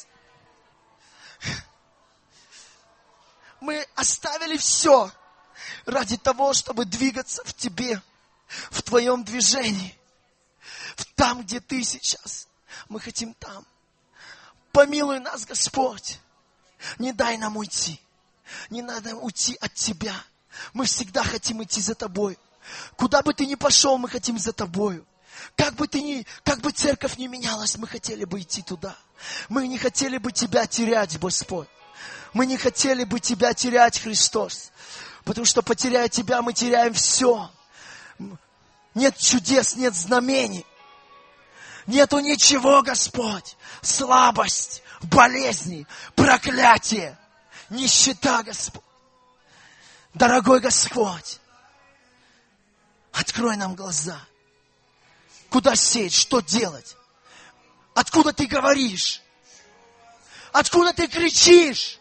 Мы оставили все ради того, чтобы двигаться в Тебе, в Твоем движении. Там, где Ты сейчас. Мы хотим там. Помилуй нас, Господь. Не дай нам уйти. Не надо уйти от Тебя. Мы всегда хотим идти за Тобой. Куда бы Ты ни пошел, мы хотим за Тобою. Как бы церковь не менялась, мы хотели бы идти туда. Мы не хотели бы Тебя терять, Господь. Мы не хотели бы Тебя терять, Христос. Потому что, потеряя Тебя, мы теряем все. Нет чудес, нет знамений. Нету ничего, Господь. Слабость, болезни, проклятие, нищета, Господь. Дорогой Господь, открой нам глаза. Куда сеять, что делать? Откуда Ты говоришь? Откуда Ты кричишь?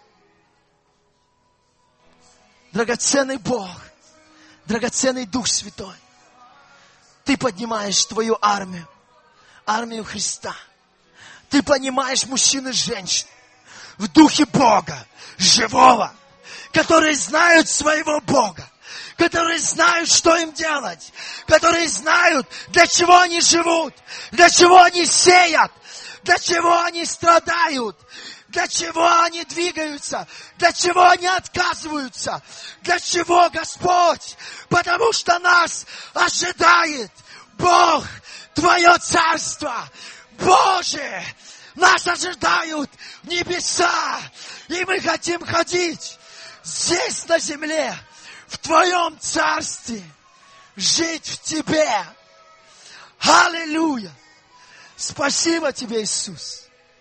Драгоценный Бог, драгоценный Дух Святой, Ты поднимаешь Твою армию, армию Христа. Ты понимаешь мужчин и женщин в Духе Бога, живого, которые знают своего Бога, которые знают, что им делать, которые знают, для чего они живут, для чего они сеят, для чего они страдают, для чего они двигаются, для чего они отказываются, для чего, Господь, потому что нас ожидает Бог, Твое Царство, Боже, нас ожидают небеса, и мы хотим ходить здесь на земле, в Твоем Царстве, жить в Тебе. Аллилуйя! Спасибо Тебе, Иисус.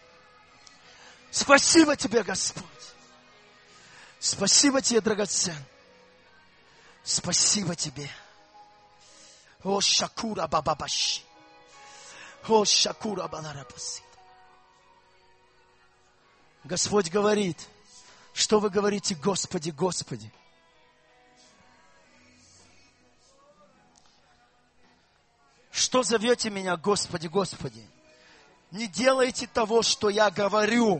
Спасибо Тебе, Господь. Спасибо Тебе, драгоценный. Спасибо Тебе. О, Шакура Бабабаши. О, Шакура Баларабаси. Господь говорит, что вы говорите, Господи, Господи. Что зовете меня, Господи, Господи? Не делайте того, что я говорю.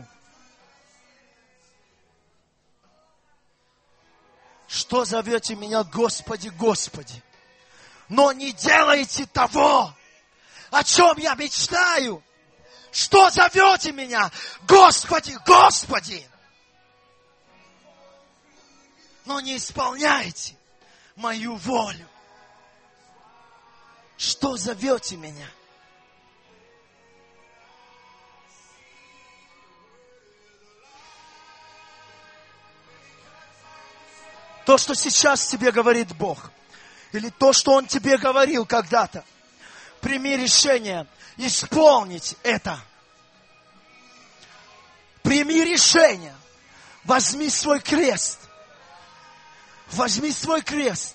Что зовете меня, Господи, Господи? Но не делайте того, о чем я мечтаю. Что зовете меня, Господи, Господи? Но не исполняйте мою волю. Что зовете меня? То, что сейчас тебе говорит Бог, или то, что Он тебе говорил когда-то, прими решение исполнить это. Прими решение. Возьми свой крест. Возьми свой крест.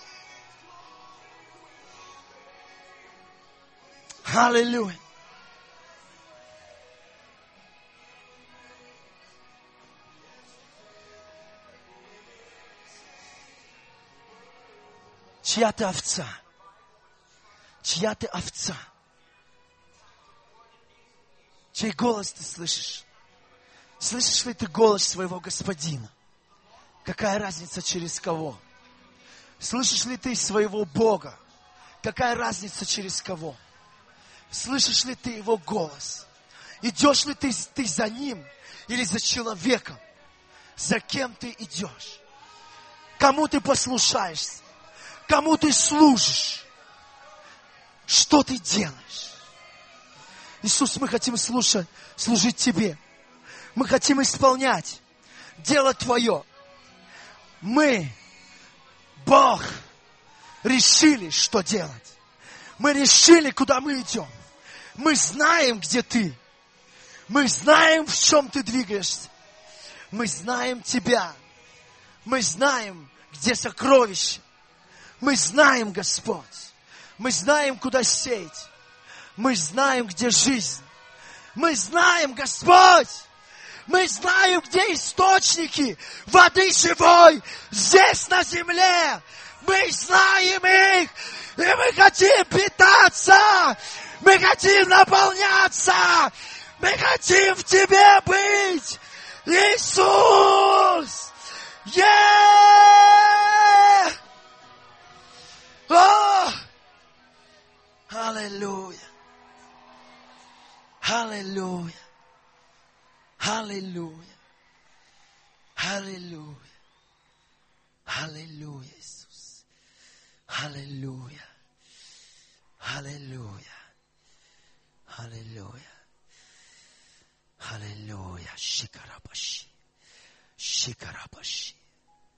Аллилуйя. Чья ты овца? Чья ты овца? Чей голос ты слышишь? Слышишь ли ты голос своего Господина? Какая разница, через кого? Слышишь ли ты своего Бога? Какая разница, через кого? Слышишь ли ты Его голос? Идешь ли ты за Ним или за человеком? За кем ты идешь? Кому ты послушаешься? Кому ты служишь? Что ты делаешь? Иисус, мы хотим служить Тебе. Мы хотим исполнять дело Твое. Мы, Бог, решили, что делать. Мы решили, куда мы идем. Мы знаем, где Ты. Мы знаем, в чем Ты двигаешься. Мы знаем Тебя. Мы знаем, где сокровища. Мы знаем, Господь. Мы знаем, куда сеять. Мы знаем, где жизнь. Мы знаем, Господь. Мы знаем, где источники воды живой здесь на земле. Мы знаем их. И мы хотим питаться. Мы хотим наполняться. Мы хотим в Тебе быть. Иисус. О! Аллилуйя. Аллилуйя. Аллилуйя. Аллилуйя. Аллилуйя, Иисус. Аллилуйя. Аллилуйя. Аллилуйя. Аллилуйя. Шикарабаши. Шикарабаши.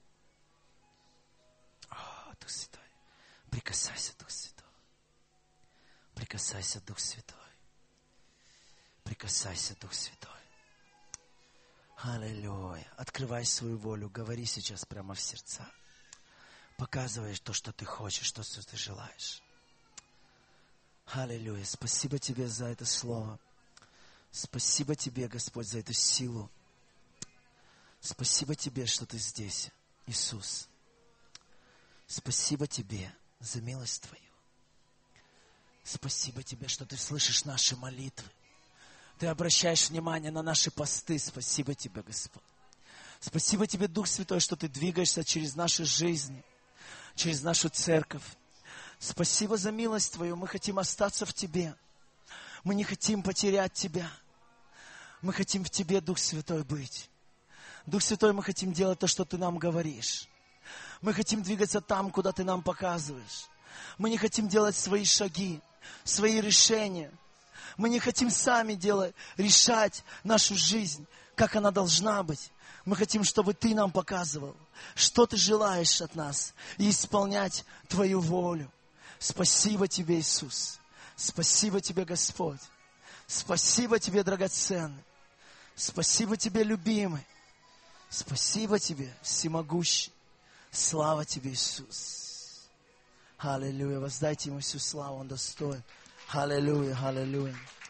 О, Дух Святой. Прикасайся, Дух Святой. Прикасайся, Дух Святой. Прикасайся, Дух Святой. Аллилуйя. Открывай свою волю. Говори сейчас прямо в сердца. Показывай то, что ты хочешь, то, что ты желаешь. Аллилуйя. Спасибо Тебе за это слово. Спасибо Тебе, Господь, за эту силу. Спасибо Тебе, что Ты здесь, Иисус. Спасибо Тебе за милость Твою. Спасибо Тебе, что Ты слышишь наши молитвы. Ты обращаешь внимание на наши посты. Спасибо Тебе, Господь. Спасибо Тебе, Дух Святой, что Ты двигаешься через наши жизни, через нашу церковь. Спасибо за милость Твою. Мы хотим остаться в Тебе. Мы не хотим потерять Тебя. Мы хотим в Тебе, Дух Святой, быть. Дух Святой, мы хотим делать то, что Ты нам говоришь. Мы хотим двигаться там, куда Ты нам показываешь. Мы не хотим делать свои шаги, свои решения. Мы не хотим сами решать нашу жизнь, как она должна быть. Мы хотим, чтобы Ты нам показывал, что Ты желаешь от нас, и исполнять Твою волю. Спасибо Тебе, Иисус. Спасибо Тебе, Господь. Спасибо Тебе, драгоценный. Спасибо Тебе, любимый. Спасибо Тебе, всемогущий. Слава Тебе, Иисус. Аллилуйя. Воздайте Ему всю славу, Он достоин. Аллилуйя, аллилуйя.